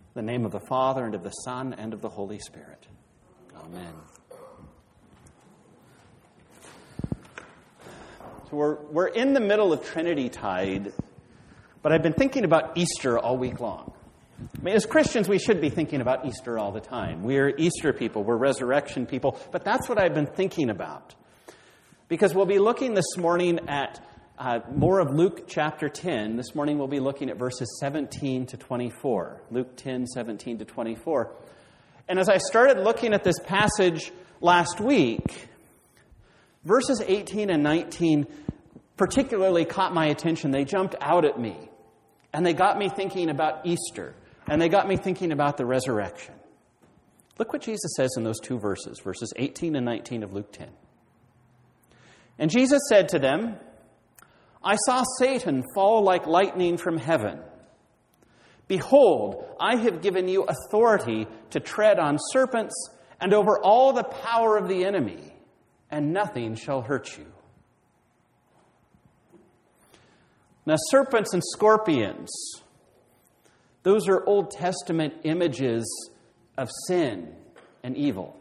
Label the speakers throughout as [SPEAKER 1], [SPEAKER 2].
[SPEAKER 1] In the name of the Father, and of the Son, and of the Holy Spirit. Amen. So we're in the middle of Trinity-tide, but I've been thinking about Easter all week long. I mean, as Christians, we should be thinking about Easter all the time. We're Easter people, we're resurrection people, but that's what I've been thinking about. Because we'll be looking this morning at more of Luke chapter 10. This morning we'll be looking at verses 17 to 24. Luke 10, 17 to 24. And as I started looking at this passage last week, verses 18 and 19 particularly caught my attention. They jumped out at me. And they got me thinking about Easter. And they got me thinking about the resurrection. Look what Jesus says in those two verses, verses 18 and 19 of Luke 10. And Jesus said to them, I saw Satan fall like lightning from heaven. Behold, I have given you authority to tread on serpents and over all the power of the enemy, and nothing shall hurt you. Now, serpents and scorpions, those are Old Testament images of sin and evil.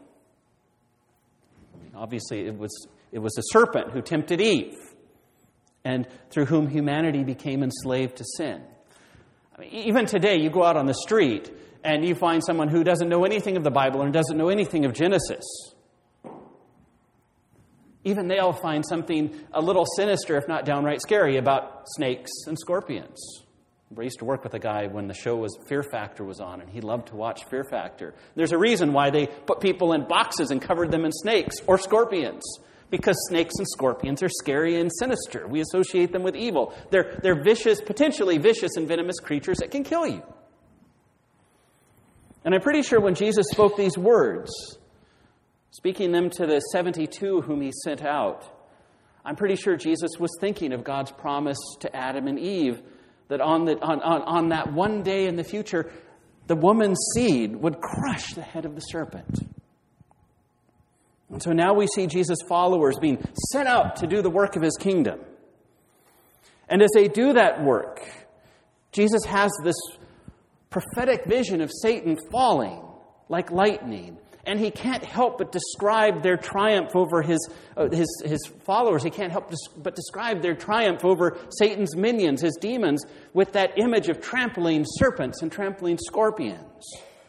[SPEAKER 1] I mean, obviously, it was the serpent who tempted Eve, and through whom humanity became enslaved to sin. I mean, even today, you go out on the street, and you find someone who doesn't know anything of the Bible and doesn't know anything of Genesis. Even they'll find something a little sinister, if not downright scary, about snakes and scorpions. I used to work with a guy when the show Fear Factor was on, and he loved to watch Fear Factor. There's a reason why they put people in boxes and covered them in snakes or scorpions. Because snakes and scorpions are scary and sinister. We associate them with evil. They're vicious, potentially vicious and venomous creatures that can kill you. And I'm pretty sure when Jesus spoke these words, speaking them to the 72 whom he sent out, I'm pretty sure Jesus was thinking of God's promise to Adam and Eve that on that one day in the future, the woman's seed would crush the head of the serpent. And so now we see Jesus' followers being sent out to do the work of his kingdom. And as they do that work, Jesus has this prophetic vision of Satan falling like lightning. And he can't help but describe their triumph over his followers. He can't help but describe their triumph over Satan's minions, his demons, with that image of trampling serpents and trampling scorpions.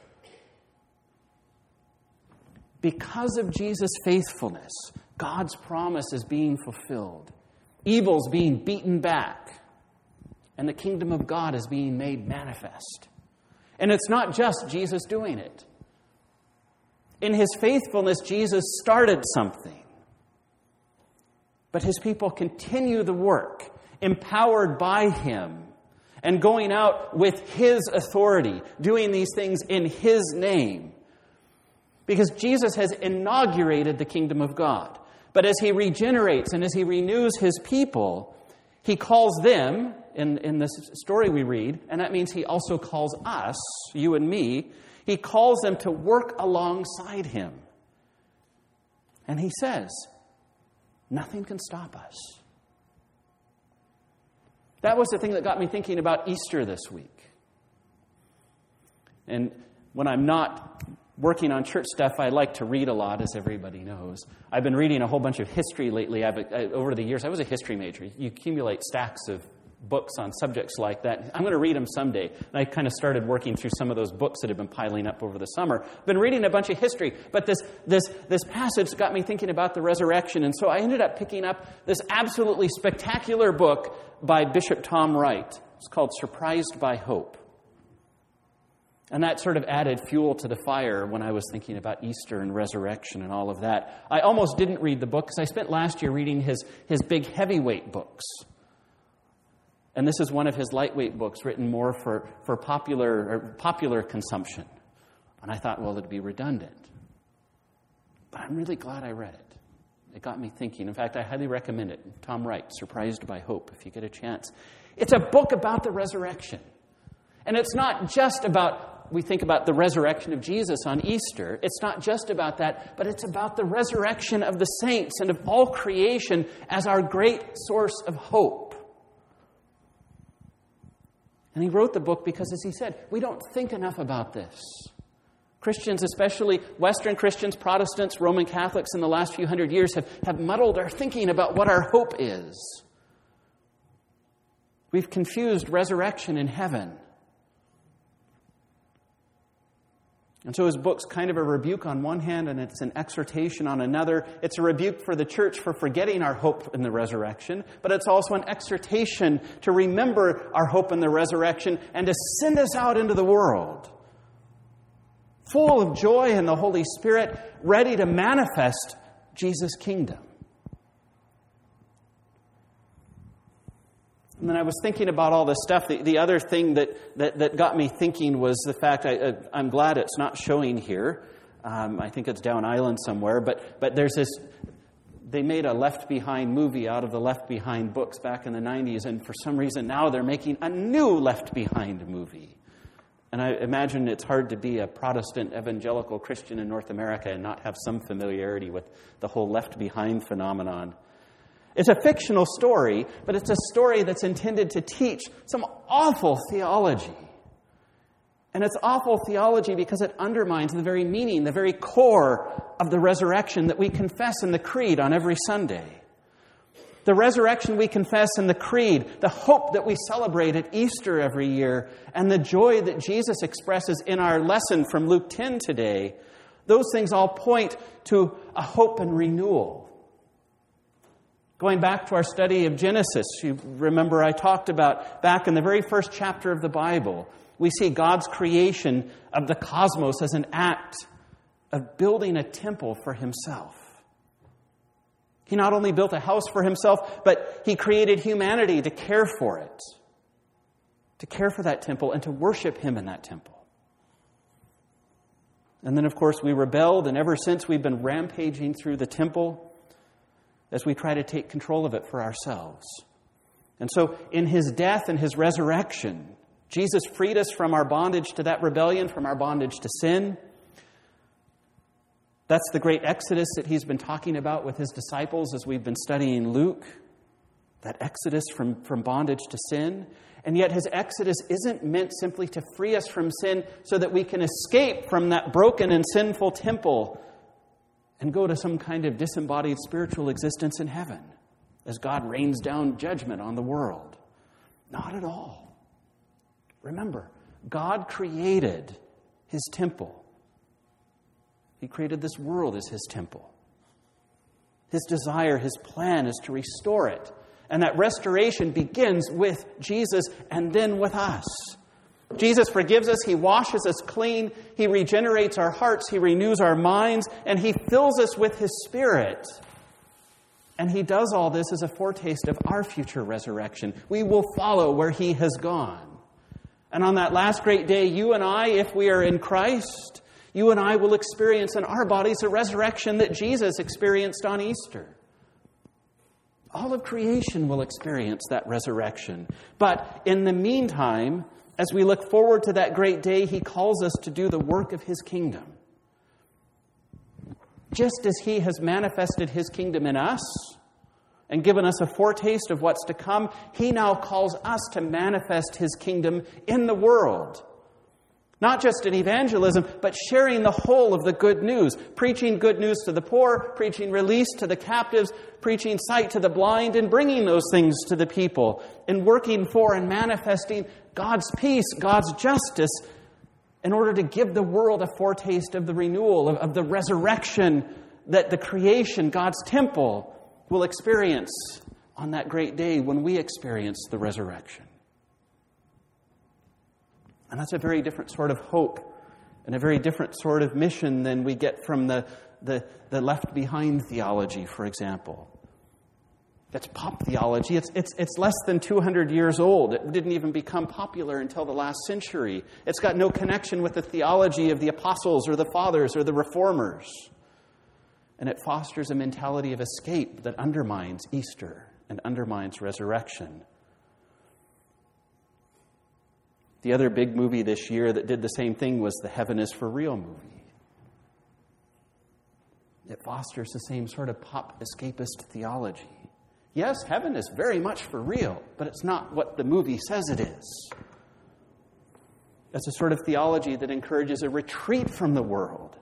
[SPEAKER 1] Because of Jesus' faithfulness, God's promise is being fulfilled. Evil's being beaten back. And the kingdom of God is being made manifest. And it's not just Jesus doing it. In his faithfulness, Jesus started something. But his people continue the work, empowered by him, and going out with his authority, doing these things in his name. Because Jesus has inaugurated the kingdom of God. But as he regenerates and as he renews his people, he calls them, in this story we read, and that means he also calls us, you and me, he calls them to work alongside him. And he says, nothing can stop us. That was the thing that got me thinking about Easter this week. And when I'm not working on church stuff, I like to read a lot, as everybody knows. I've been reading a whole bunch of history lately. Over the years, I was a history major. You accumulate stacks of books on subjects like that. I'm going to read them someday. And I kind of started working through some of those books that have been piling up over the summer. I've been reading a bunch of history, but this passage got me thinking about the resurrection. And so I ended up picking up this absolutely spectacular book by Bishop Tom Wright. It's called Surprised by Hope. And that sort of added fuel to the fire when I was thinking about Easter and resurrection and all of that. I almost didn't read the book because I spent last year reading his big heavyweight books. And this is one of his lightweight books written more for popular consumption. And I thought, well, it'd be redundant. But I'm really glad I read it. It got me thinking. In fact, I highly recommend it. Tom Wright, Surprised by Hope, if you get a chance. It's a book about the resurrection. And it's not just about, we think about the resurrection of Jesus on Easter. It's not just about that, but it's about the resurrection of the saints and of all creation as our great source of hope. And he wrote the book because, as he said, we don't think enough about this. Christians, especially Western Christians, Protestants, Roman Catholics in the last few hundred years have muddled our thinking about what our hope is. We've confused resurrection and heaven. And so his book's kind of a rebuke on one hand, and it's an exhortation on another. It's a rebuke for the church for forgetting our hope in the resurrection, but it's also an exhortation to remember our hope in the resurrection and to send us out into the world, full of joy in the Holy Spirit, ready to manifest Jesus' kingdom. And then I was thinking about all this stuff. The other thing that got me thinking was the fact, I'm glad it's not showing here. I think it's down island somewhere. But there's this, they made a Left Behind movie out of the Left Behind books back in the 90s. And for some reason now they're making a new Left Behind movie. And I imagine it's hard to be a Protestant evangelical Christian in North America and not have some familiarity with the whole Left Behind phenomenon. It's a fictional story, but it's a story that's intended to teach some awful theology. And it's awful theology because it undermines the very meaning, the very core of the resurrection that we confess in the Creed on every Sunday. The resurrection we confess in the Creed, the hope that we celebrate at Easter every year, and the joy that Jesus expresses in our lesson from Luke 10 today, those things all point to a hope and renewal. Going back to our study of Genesis, you remember I talked about back in the very first chapter of the Bible, we see God's creation of the cosmos as an act of building a temple for himself. He not only built a house for himself, but he created humanity to care for it, to care for that temple and to worship him in that temple. And then, of course, we rebelled, and ever since we've been rampaging through the temple as we try to take control of it for ourselves. And so in his death and his resurrection, Jesus freed us from our bondage to that rebellion, from our bondage to sin. That's the great exodus that he's been talking about with his disciples as we've been studying Luke. That exodus from bondage to sin. And yet his exodus isn't meant simply to free us from sin so that we can escape from that broken and sinful temple and go to some kind of disembodied spiritual existence in heaven as God rains down judgment on the world. Not at all. Remember, God created his temple. He created this world as his temple. His desire, his plan is to restore it. And that restoration begins with Jesus and then with us. Jesus forgives us, he washes us clean, he regenerates our hearts, he renews our minds, and he fills us with his Spirit. And he does all this as a foretaste of our future resurrection. We will follow where he has gone. And on that last great day, you and I, if we are in Christ, you and I will experience in our bodies the resurrection that Jesus experienced on Easter. All of creation will experience that resurrection. But in the meantime, as we look forward to that great day, he calls us to do the work of his kingdom. Just as he has manifested his kingdom in us and given us a foretaste of what's to come, he now calls us to manifest his kingdom in the world. Not just in evangelism, but sharing the whole of the good news. Preaching good news to the poor, preaching release to the captives, preaching sight to the blind, and bringing those things to the people. And working for and manifesting God's peace, God's justice, in order to give the world a foretaste of the renewal, of the resurrection that the creation, God's temple, will experience on that great day when we experience the resurrection. And that's a very different sort of hope and a very different sort of mission than we get from the Left Behind theology, for example. That's pop theology. It's less than 200 years old. It didn't even become popular until the last century. It's got no connection with the theology of the apostles or the fathers or the reformers. And it fosters a mentality of escape that undermines Easter and undermines resurrection. The other big movie this year that did the same thing was the Heaven is for Real movie. It fosters the same sort of pop escapist theology. Yes, heaven is very much for real, but it's not what the movie says it is. That's a sort of theology that encourages a retreat from the world.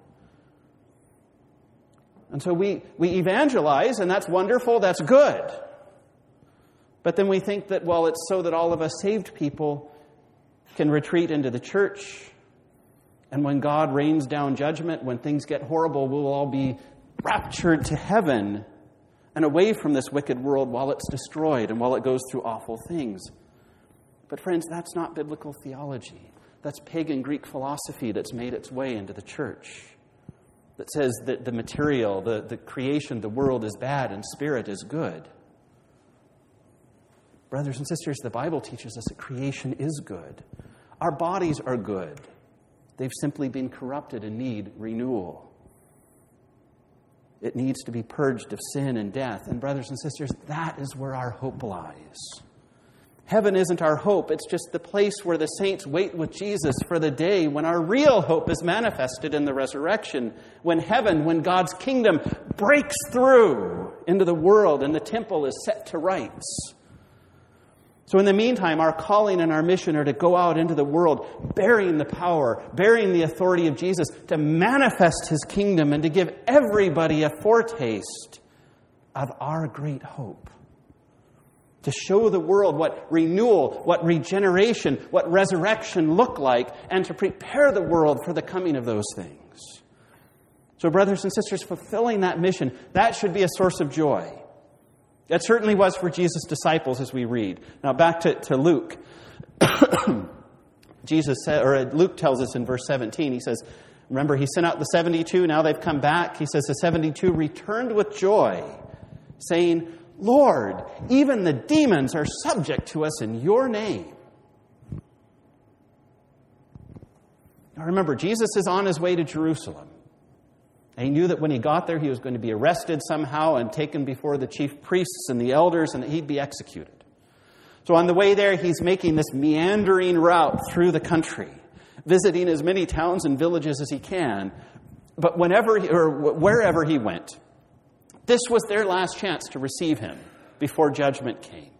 [SPEAKER 1] And so we evangelize, and that's wonderful, that's good. But then we think that, well, it's so that all of us saved people can retreat into the church. And when God rains down judgment, when things get horrible, we'll all be raptured to heaven and away from this wicked world while it's destroyed and while it goes through awful things. But friends, that's not biblical theology. That's pagan Greek philosophy that's made its way into the church. That says that the material, the creation, the world is bad and spirit is good. Brothers and sisters, the Bible teaches us that creation is good. Our bodies are good. They've simply been corrupted and need renewal. It needs to be purged of sin and death. And brothers and sisters, that is where our hope lies. Heaven isn't our hope. It's just the place where the saints wait with Jesus for the day when our real hope is manifested in the resurrection. When heaven, when God's kingdom breaks through into the world and the temple is set to rights. So in the meantime, our calling and our mission are to go out into the world bearing the power, bearing the authority of Jesus to manifest His kingdom and to give everybody a foretaste of our great hope. To show the world what renewal, what regeneration, what resurrection look like, and to prepare the world for the coming of those things. So brothers and sisters, fulfilling that mission, that should be a source of joy. That certainly was for Jesus' disciples as we read. Now back to Luke. Luke tells us in verse 17, he says, remember he sent out the 72, now they've come back. He says the 72 returned with joy, saying, Lord, even the demons are subject to us in your name. Now remember, Jesus is on his way to Jerusalem. And he knew that when he got there, he was going to be arrested somehow and taken before the chief priests and the elders, and that he'd be executed. So on the way there, he's making this meandering route through the country, visiting as many towns and villages as he can. But wherever he went, this was their last chance to receive him before judgment came.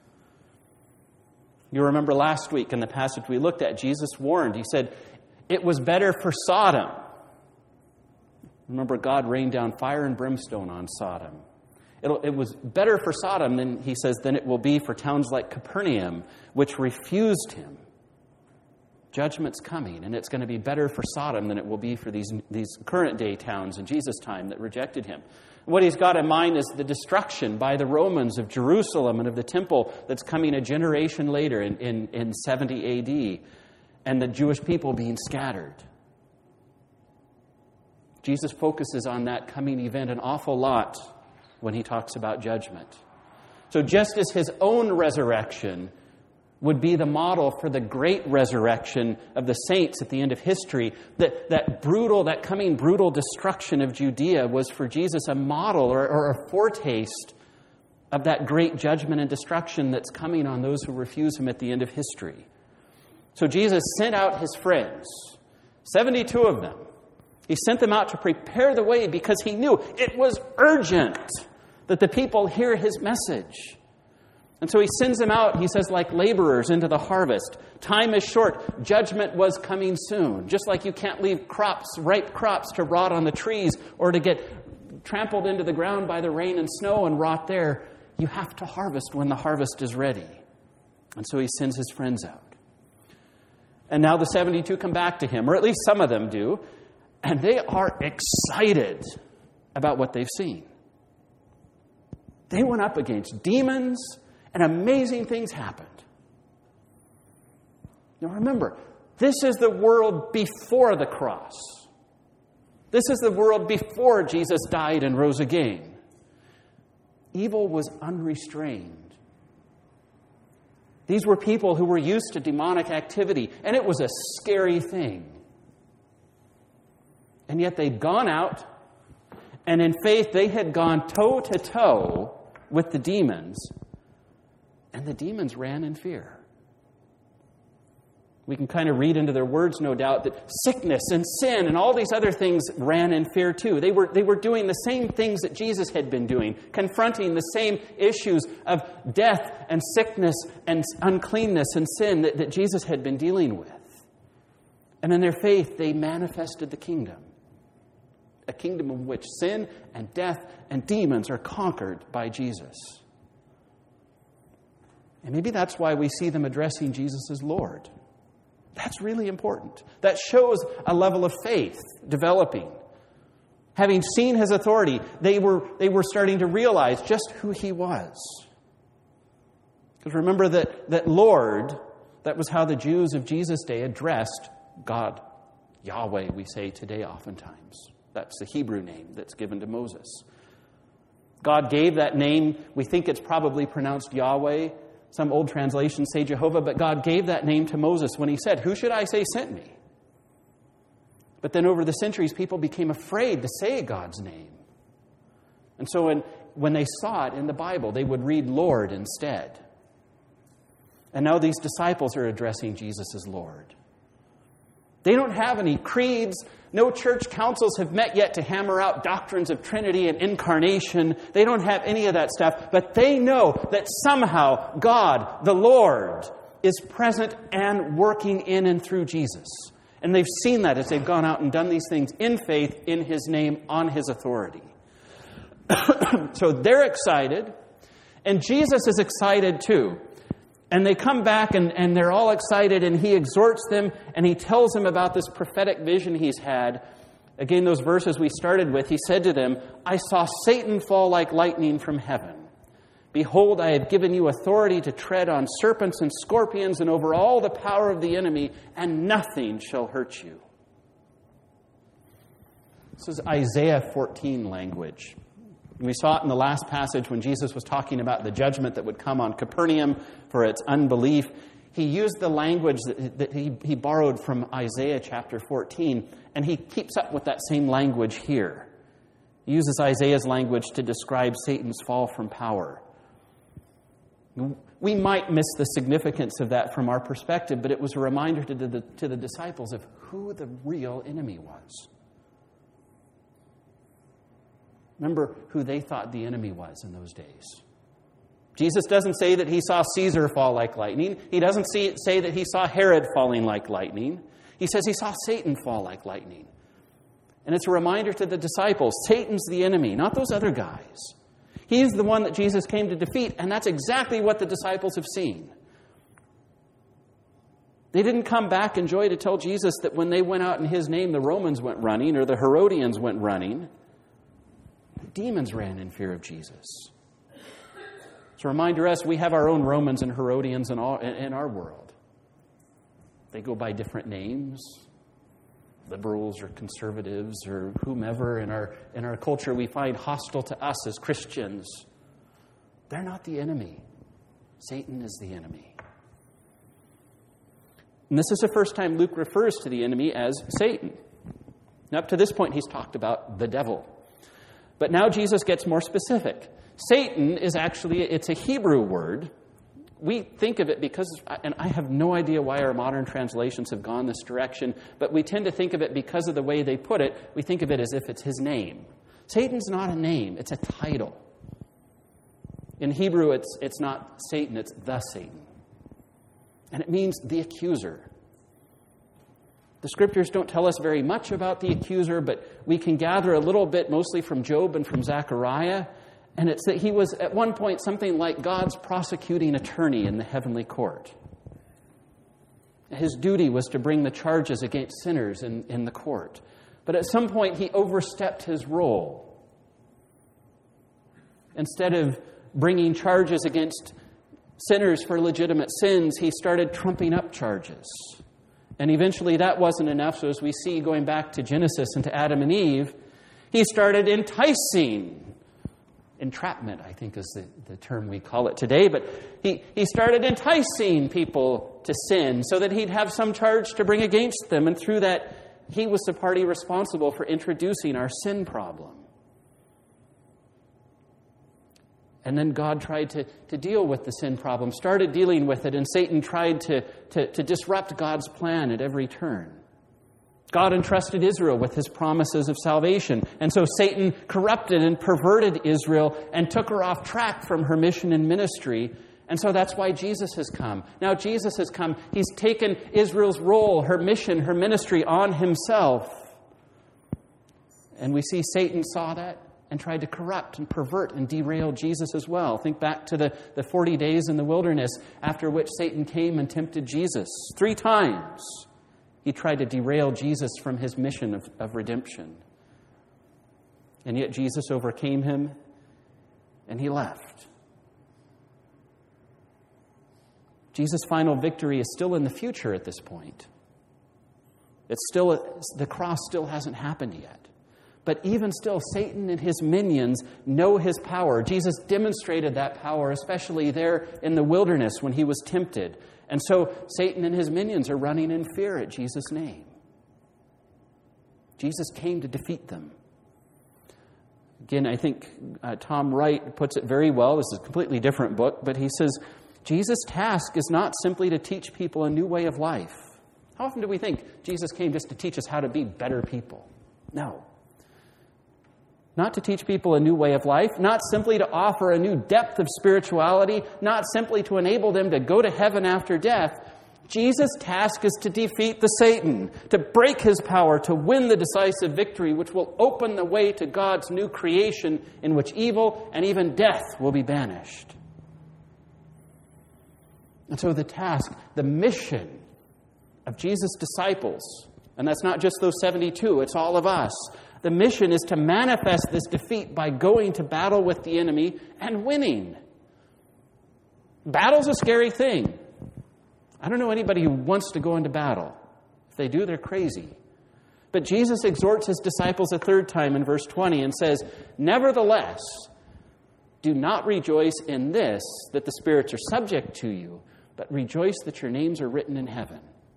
[SPEAKER 1] You remember last week in the passage we looked at, Jesus warned. He said, it was better for Sodom. Remember, God rained down fire and brimstone on Sodom. It was better for Sodom, than he says, than it will be for towns like Capernaum, which refused him. Judgment's coming, and it's going to be better for Sodom than it will be for these current day towns in Jesus' time that rejected him. What he's got in mind is the destruction by the Romans of Jerusalem and of the temple that's coming a generation later in 70 A.D., and the Jewish people being scattered. Jesus focuses on that coming event an awful lot when he talks about judgment. So just as his own resurrection would be the model for the great resurrection of the saints at the end of history, that coming brutal destruction of Judea was for Jesus a model or a foretaste of that great judgment and destruction that's coming on those who refuse him at the end of history. So Jesus sent out his friends, 72 of them. He sent them out to prepare the way because he knew it was urgent that the people hear his message. And so he sends them out, he says, like laborers into the harvest. Time is short. Judgment was coming soon. Just like you can't leave ripe crops to rot on the trees or to get trampled into the ground by the rain and snow and rot there. You have to harvest when the harvest is ready. And so he sends his friends out. And now the 72 come back to him, or at least some of them do. And they are excited about what they've seen. They went up against demons, and amazing things happened. Now remember, this is the world before the cross. This is the world before Jesus died and rose again. Evil was unrestrained. These were people who were used to demonic activity, and it was a scary thing. And yet they'd gone out, and in faith they had gone toe-to-toe with the demons, and the demons ran in fear. We can kind of read into their words, no doubt, that sickness and sin and all these other things ran in fear too. They were doing the same things that Jesus had been doing, confronting the same issues of death and sickness and uncleanness and sin that Jesus had been dealing with. And in their faith, they manifested the kingdom. A kingdom in which sin and death and demons are conquered by Jesus. And maybe that's why we see them addressing Jesus as Lord. That's really important. That shows a level of faith developing. Having seen his authority, they were starting to realize just who he was. Because remember that Lord, that was how the Jews of Jesus' day addressed God. Yahweh, we say today oftentimes. That's the Hebrew name that's given to Moses. God gave that name. We think it's probably pronounced Yahweh. Some old translations say Jehovah, but God gave that name to Moses when he said, "Who should I say sent me?" But then over the centuries, people became afraid to say God's name. And so when they saw it in the Bible, they would read Lord instead. And now these disciples are addressing Jesus as Lord. They don't have any creeds. No church councils have met yet to hammer out doctrines of Trinity and incarnation. They don't have any of that stuff. But they know that somehow God, the Lord, is present and working in and through Jesus. And they've seen that as they've gone out and done these things in faith, in his name, on his authority. So they're excited. And Jesus is excited too. And they come back and they're all excited, and he exhorts them and he tells them about this prophetic vision he's had. Again, those verses we started with, he said to them, "I saw Satan fall like lightning from heaven. Behold, I have given you authority to tread on serpents and scorpions and over all the power of the enemy, and nothing shall hurt you." This is Isaiah 14 language. We saw it in the last passage when Jesus was talking about the judgment that would come on Capernaum for its unbelief. He used the language that he borrowed from Isaiah chapter 14, and he keeps up with that same language here. He uses Isaiah's language to describe Satan's fall from power. We might miss the significance of that from our perspective, but it was a reminder to the disciples of who the real enemy was. Remember who they thought the enemy was in those days. Jesus doesn't say that he saw Caesar fall like lightning. He doesn't say that he saw Herod falling like lightning. He says he saw Satan fall like lightning. And it's a reminder to the disciples, Satan's the enemy, not those other guys. He's the one that Jesus came to defeat, and that's exactly what the disciples have seen. They didn't come back in joy to tell Jesus that when they went out in his name, the Romans went running or the Herodians went running. The demons ran in fear of Jesus. It's a reminder to us, we have our own Romans and Herodians in our world. They go by different names. Liberals or conservatives or whomever in our culture we find hostile to us as Christians. They're not the enemy. Satan is the enemy. And this is the first time Luke refers to the enemy as Satan. Now, up to this point, he's talked about the devil. But now Jesus gets more specific. Satan is actually, it's a Hebrew word. We think of it because, and I have no idea why our modern translations have gone this direction, but we tend to think of it because of the way they put it. We think of it as if it's his name. Satan's not a name, it's a title. In Hebrew, it's not Satan, it's the Satan. And it means the accuser. The scriptures don't tell us very much about the accuser, but we can gather a little bit, mostly from Job and from Zechariah. And it's that he was at one point something like God's prosecuting attorney in the heavenly court. His duty was to bring the charges against sinners in the court. But at some point he overstepped his role. Instead of bringing charges against sinners for legitimate sins, he started trumping up charges. And eventually that wasn't enough, so as we see going back to Genesis and to Adam and Eve, he started enticing. Entrapment, I think, is the term we call it today. But he started enticing people to sin so that he'd have some charge to bring against them. And through that, he was the party responsible for introducing our sin problem. And then God tried to deal with the sin problem, started dealing with it, and Satan tried to disrupt God's plan at every turn. God entrusted Israel with his promises of salvation. And so Satan corrupted and perverted Israel and took her off track from her mission and ministry And so that's why Jesus has come. Now Jesus has come. He's taken Israel's role, her mission, her ministry on himself. And we see Satan saw that and tried to corrupt and pervert and derail Jesus as well. Think back to the 40 days in the wilderness after which Satan came and tempted Jesus. 3 times he tried to derail Jesus from his mission of redemption. And yet Jesus overcame him and he left. Jesus' final victory is still in the future at this point. The cross still hasn't happened yet. But even still, Satan and his minions know his power. Jesus demonstrated that power, especially there in the wilderness when he was tempted. And so Satan and his minions are running in fear at Jesus' name. Jesus came to defeat them. Again, I think Tom Wright puts it very well. This is a completely different book, but he says, Jesus' task is not simply to teach people a new way of life. How often do we think Jesus came just to teach us how to be better people? No. Not to teach people a new way of life, not simply to offer a new depth of spirituality, not simply to enable them to go to heaven after death. Jesus' task is to defeat the Satan, to break his power, to win the decisive victory, which will open the way to God's new creation in which evil and even death will be banished. And so the task, the mission of Jesus' disciples, and that's not just those 72, it's all of us. The mission is to manifest this defeat by going to battle with the enemy and winning. Battle's a scary thing. I don't know anybody who wants to go into battle. If they do, they're crazy. But Jesus exhorts his disciples a 3rd time in verse 20 and says, "Nevertheless, do not rejoice in this, that the spirits are subject to you, but rejoice that your names are written in heaven."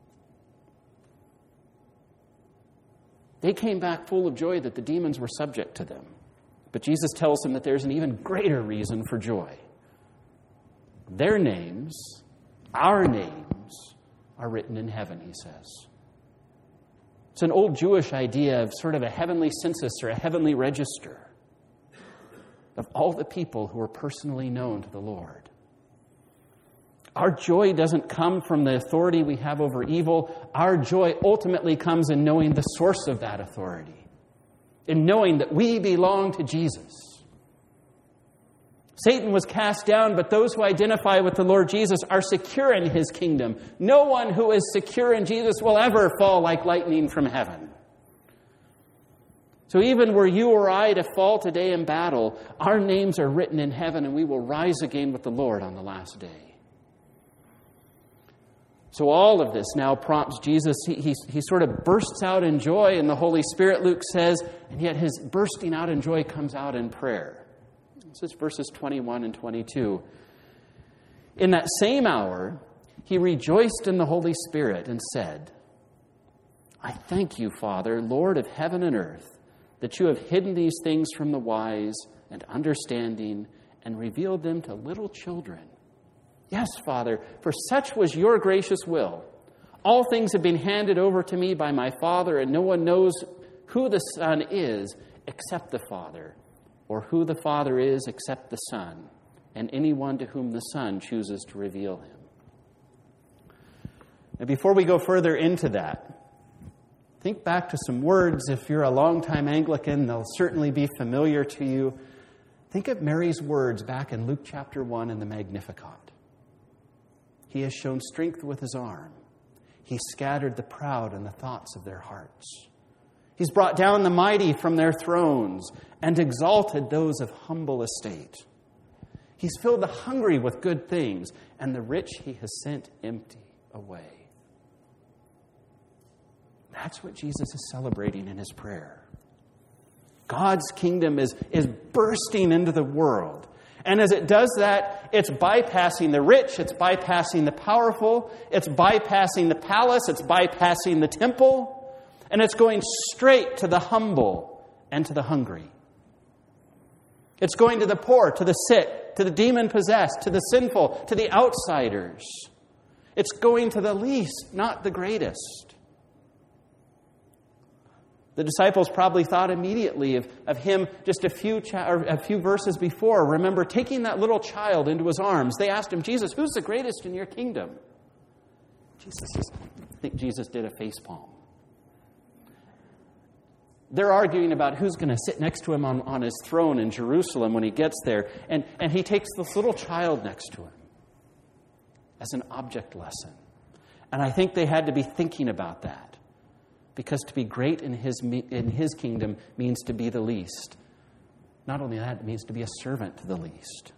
[SPEAKER 1] They came back full of joy that the demons were subject to them. But Jesus tells them that there's an even greater reason for joy. Their names, our names, are written in heaven, he says. It's an old Jewish idea of sort of a heavenly census or a heavenly register of all the people who are personally known to the Lord. Our joy doesn't come from the authority we have over evil. Our joy ultimately comes in knowing the source of that authority, in knowing that we belong to Jesus. Satan was cast down, but those who identify with the Lord Jesus are secure in his kingdom. No one who is secure in Jesus will ever fall like lightning from heaven. So even were you or I to fall today in battle, our names are written in heaven and we will rise again with the Lord on the last day. So all of this now prompts Jesus. He sort of bursts out in joy in the Holy Spirit, Luke says, and yet his bursting out in joy comes out in prayer. This is verses 21 and 22. In that same hour, he rejoiced in the Holy Spirit and said, "I thank you, Father, Lord of heaven and earth, that you have hidden these things from the wise and understanding and revealed them to little children. Yes, Father, for such was your gracious will. All things have been handed over to me by my Father, and no one knows who the Son is except the Father, or who the Father is except the Son, and anyone to whom the Son chooses to reveal him." Now, before we go further into that, think back to some words. If you're a longtime Anglican, they'll certainly be familiar to you. Think of Mary's words back in Luke chapter 1 in the Magnificat. He has shown strength with his arm. He scattered the proud in the thoughts of their hearts. He's brought down the mighty from their thrones and exalted those of humble estate. He's filled the hungry with good things, and the rich he has sent empty away. That's what Jesus is celebrating in his prayer. God's kingdom is bursting into the world. And as it does that, it's bypassing the rich, it's bypassing the powerful, it's bypassing the palace, it's bypassing the temple, and it's going straight to the humble and to the hungry. It's going to the poor, to the sick, to the demon-possessed, to the sinful, to the outsiders. It's going to the least, not the greatest. The disciples probably thought immediately of him just a few verses before. Remember, taking that little child into his arms. They asked him, Jesus, who's the greatest in your kingdom? I think Jesus did a facepalm. They're arguing about who's going to sit next to him on his throne in Jerusalem when he gets there. And he takes this little child next to him as an object lesson. And I think they had to be thinking about that. Because to be great in his kingdom means to be the least. Not only that, it means to be a servant to the least.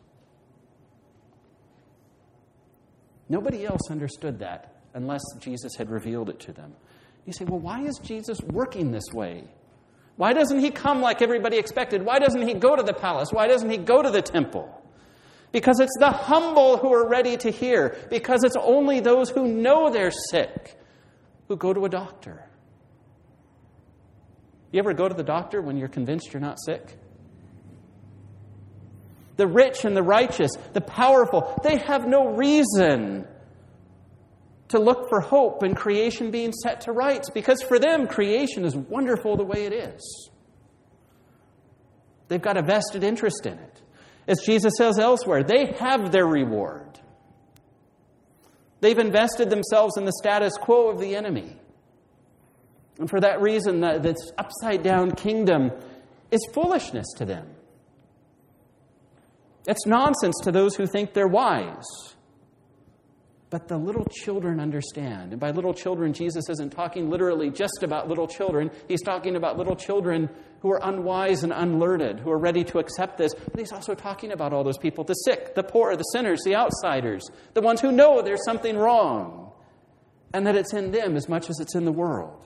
[SPEAKER 1] Nobody else understood that unless Jesus had revealed it to them. You say, well, why is Jesus working this way? Why doesn't he come like everybody expected? Why doesn't he go to the palace? Why doesn't he go to the temple? Because it's the humble who are ready to hear. Because it's only those who know they're sick who go to a doctor. You ever go to the doctor when you're convinced you're not sick? The rich and the righteous, the powerful, they have no reason to look for hope in creation being set to rights, because for them, creation is wonderful the way it is. They've got a vested interest in it. As Jesus says elsewhere, they have their reward. They've invested themselves in the status quo of the enemy. And for that reason, this upside-down kingdom is foolishness to them. It's nonsense to those who think they're wise. But the little children understand. And by little children, Jesus isn't talking literally just about little children. He's talking about little children who are unwise and unlearned, who are ready to accept this. But he's also talking about all those people, the sick, the poor, the sinners, the outsiders, the ones who know there's something wrong and that it's in them as much as it's in the world.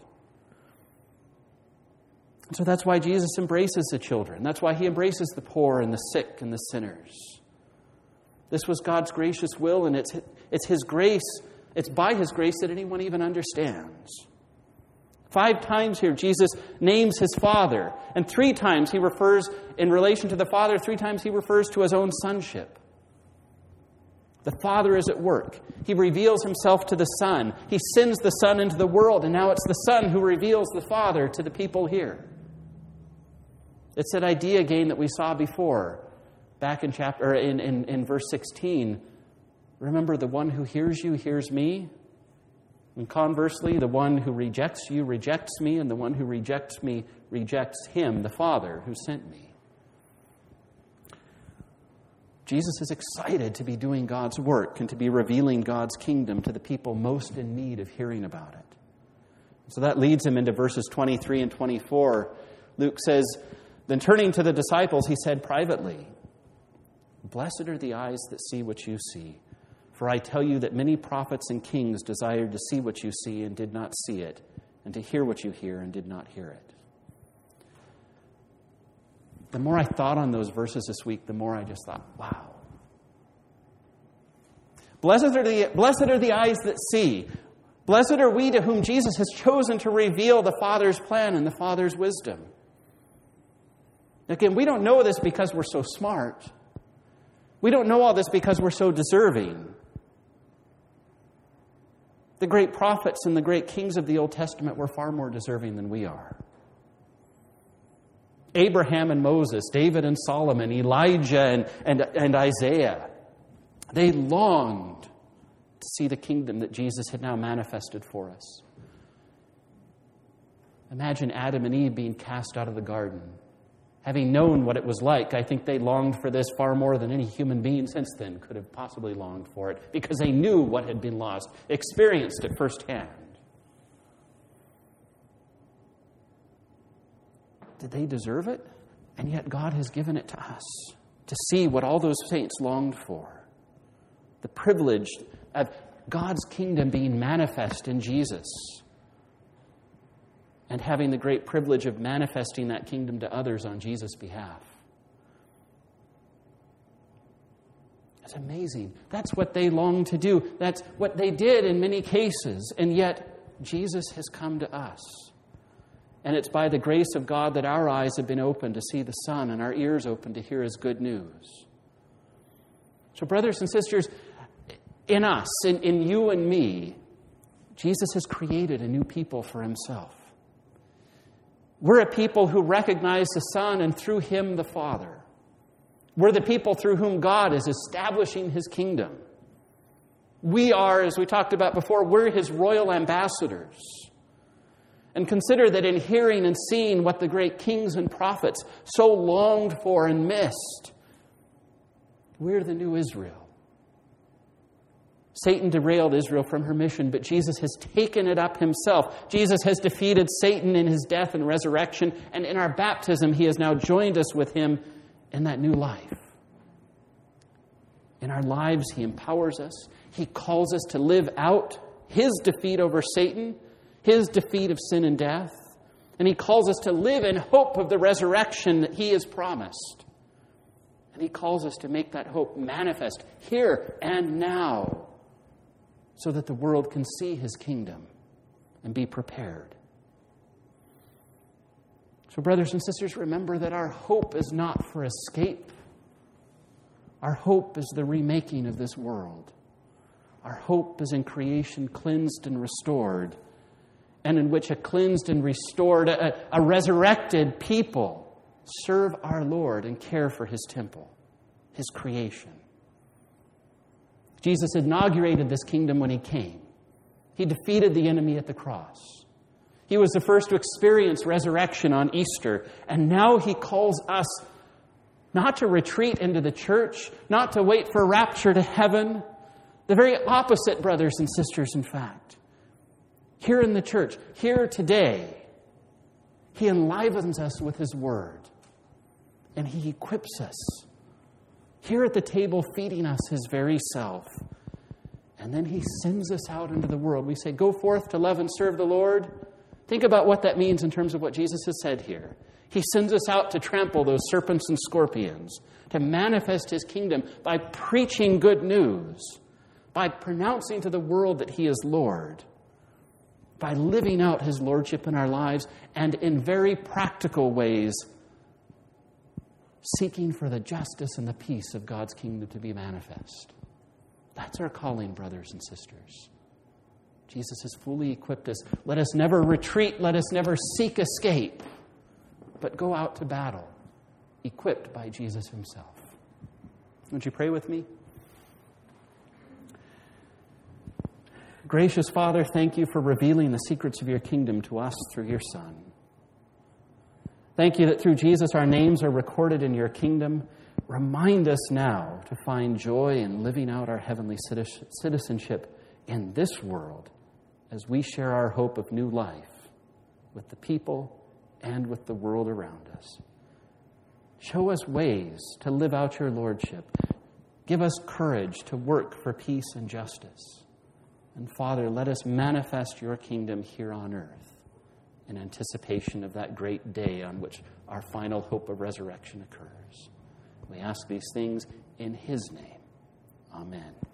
[SPEAKER 1] And so that's why Jesus embraces the children. That's why he embraces the poor and the sick and the sinners. This was God's gracious will, and it's his grace. It's by his grace that anyone even understands. 5 times here, Jesus names his Father. And 3 times he refers, in relation to the Father, 3 times he refers to his own sonship. The Father is at work. He reveals himself to the Son. He sends the Son into the world, and now it's the Son who reveals the Father to the people here. It's that idea again that we saw before. Back in verse 16, remember, the one who hears you hears me. And conversely, the one who rejects you rejects me, and the one who rejects me rejects him, the Father, who sent me. Jesus is excited to be doing God's work and to be revealing God's kingdom to the people most in need of hearing about it. So that leads him into verses 23 and 24. Luke says, then turning to the disciples, he said privately, blessed are the eyes that see what you see. For I tell you that many prophets and kings desired to see what you see and did not see it, and to hear what you hear and did not hear it. The more I thought on those verses this week, the more I just thought, wow. Blessed are the eyes that see. Blessed are we to whom Jesus has chosen to reveal the Father's plan and the Father's wisdom. Again, we don't know this because we're so smart. We don't know all this because we're so deserving. The great prophets and the great kings of the Old Testament were far more deserving than we are. Abraham and Moses, David and Solomon, Elijah and Isaiah, they longed to see the kingdom that Jesus had now manifested for us. Imagine Adam and Eve being cast out of the garden. Having known what it was like, I think they longed for this far more than any human being since then could have possibly longed for it, because they knew what had been lost, experienced it firsthand. Did they deserve it? And yet God has given it to us to see what all those saints longed for. The privilege of God's kingdom being manifest in Jesus, and having the great privilege of manifesting that kingdom to others on Jesus' behalf. It's amazing. That's what they longed to do. That's what they did in many cases. And yet, Jesus has come to us. And it's by the grace of God that our eyes have been opened to see the Son and our ears open to hear his good news. So, brothers and sisters, in us, in you and me, Jesus has created a new people for himself. We're a people who recognize the Son and through him the Father. We're the people through whom God is establishing his kingdom. We are, as we talked about before, we're his royal ambassadors. And consider that in hearing and seeing what the great kings and prophets so longed for and missed, we're the new Israel. Satan derailed Israel from her mission, but Jesus has taken it up himself. Jesus has defeated Satan in his death and resurrection, and in our baptism, he has now joined us with him in that new life. In our lives, he empowers us. He calls us to live out his defeat over Satan, his defeat of sin and death, and he calls us to live in hope of the resurrection that he has promised. And he calls us to make that hope manifest here and now, so that the world can see his kingdom and be prepared. So, brothers and sisters, remember that our hope is not for escape. Our hope is the remaking of this world. Our hope is in creation cleansed and restored, and in which a cleansed and restored, a resurrected people serve our Lord and care for his temple, his creation. Jesus inaugurated this kingdom when he came. He defeated the enemy at the cross. He was the first to experience resurrection on Easter. And now he calls us not to retreat into the church, not to wait for rapture to heaven. The very opposite, brothers and sisters, in fact. Here in the church, here today, he enlivens us with his word. And he equips us. Here at the table, feeding us his very self. And then he sends us out into the world. We say, go forth to love and serve the Lord. Think about what that means in terms of what Jesus has said here. He sends us out to trample those serpents and scorpions, to manifest his kingdom by preaching good news, by pronouncing to the world that he is Lord, by living out his lordship in our lives, and in very practical ways, seeking for the justice and the peace of God's kingdom to be manifest. That's our calling, brothers and sisters. Jesus has fully equipped us. Let us never retreat. Let us never seek escape, but go out to battle, equipped by Jesus himself. Would you pray with me? Gracious Father, thank you for revealing the secrets of your kingdom to us through your Son. Thank you that through Jesus our names are recorded in your kingdom. Remind us now to find joy in living out our heavenly citizenship in this world as we share our hope of new life with the people and with the world around us. Show us ways to live out your lordship. Give us courage to work for peace and justice. And Father, let us manifest your kingdom here on earth in anticipation of that great day on which our final hope of resurrection occurs. We ask these things in his name. Amen.